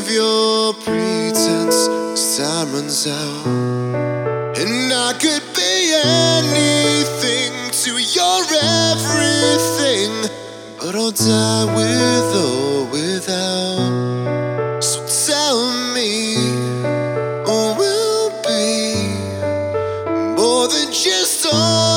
of your pretense as time runs out. And I could be anything to your everything, but I'll die with or without.